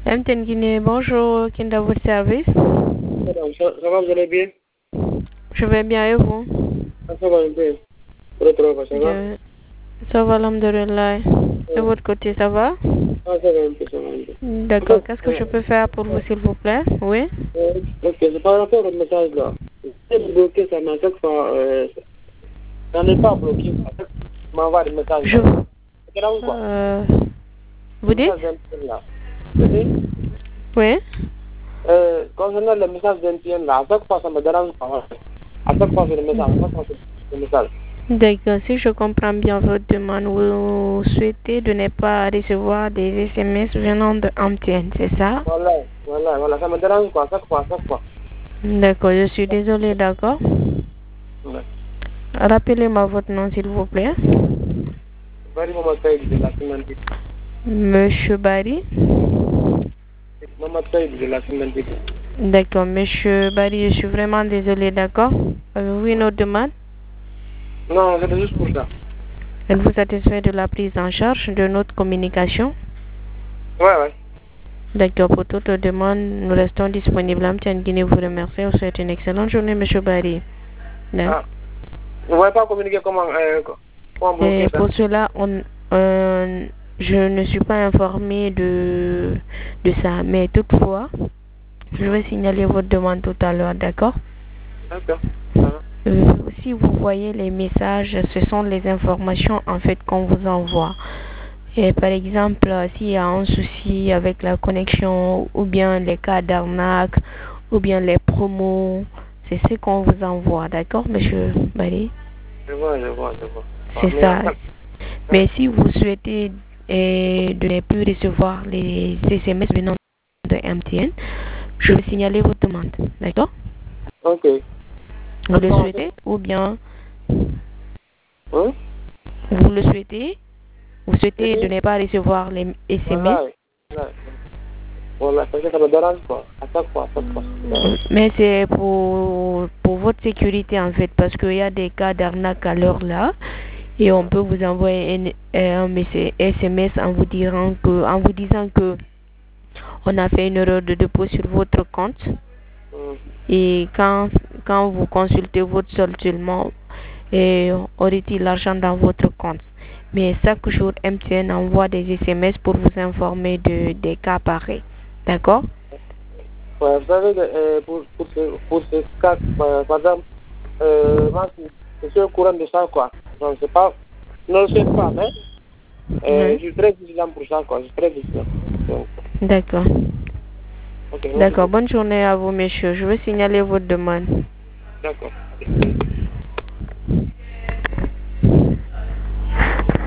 MTN Guinée, bonjour, qui est dans votre service? Madame, ça va, vous allez bien? Je vais bien et vous? Ça va un peu. Pour le travail, ça va? Ça va, alhamdoulilah. De votre côté, ça va? Ça va un peu, ça va un peu. D'accord, qu'est-ce que je peux faire pour vous, s'il vous plaît? Oui? Ok, c'est par rapport au message là. C'est bloqué, ça, mais à chaque fois, ça n'est pas bloqué. À chaque fois, je m'envoie des messages. C'est là ou quoi? Vous dites? Là. Je dis, Oui? concernant le message d'MTN là, à chaque fois, ça me dérange pas. À chaque fois, j'ai le message. À chaque fois, j'ai le message. D'accord, si je comprends bien votre demande, vous souhaitez de ne pas recevoir des SMS venant de MTN, c'est ça? Voilà, ça me dérange quoi, à chaque fois. D'accord, je suis désolée, d'accord? Ouais. Rappelez-moi votre nom, s'il vous plaît. Bari Mamadou Saïd de la sémantique. Monsieur Barry? Mamadou Saïd de la sémantique. D'accord, monsieur Barry, je suis vraiment désolée, d'accord? Avez-vous une autre demande? Non, c'est juste pour ça. Êtes-vous satisfait de la prise en charge de notre communication? Ouais. D'accord, pour toute demande, nous restons disponibles. MTN Guinée vous remercie. Vous souhaite une excellente journée, monsieur Barry. Ah. Vous ne pouvez pas communiquer comment bloquer Et ça? pour cela, je ne suis pas informée de ça, mais toutefois, je vais signaler votre demande tout à l'heure, d'accord? D'accord. Si vous voyez les messages, ce sont les informations en fait qu'on vous envoie. Et par exemple, s'il y a un souci avec la connexion, ou bien les cas d'arnaque, ou bien les promos, c'est ce qu'on vous envoie, d'accord, monsieur Barry? Je vois. C'est ça. Mais si vous souhaitez de ne plus recevoir les SMS venant de MTN, je vais signaler votre demande, d'accord? Ok. Vous le souhaitez ou bien Hein? vous le souhaitez? Vous souhaitez de ne pas recevoir les SMS? Voilà, parce que ça me dérange quoi. À chaque fois. Mais c'est pour votre sécurité en fait, parce qu'il y a des cas d'arnaque à l'heure là, et on peut vous envoyer un SMS en vous disant que on a fait une erreur de dépôt sur votre compte. Et quand vous consultez votre solde seulement, on retire l'argent dans votre compte. Mais chaque jour, MTN envoie des SMS pour vous informer des cas pareils. D'accord? Ouais, vous savez que pour ce cas, par exemple, moi, je suis au courant de ça quoi. Donc, c'est pas, non, je sais pas, mais je suis très vigilant pour ça quoi. Je suis très vigilant. D'accord. Okay, D'accord, bonne journée à vous, messieurs. Je vais signaler votre demande. D'accord.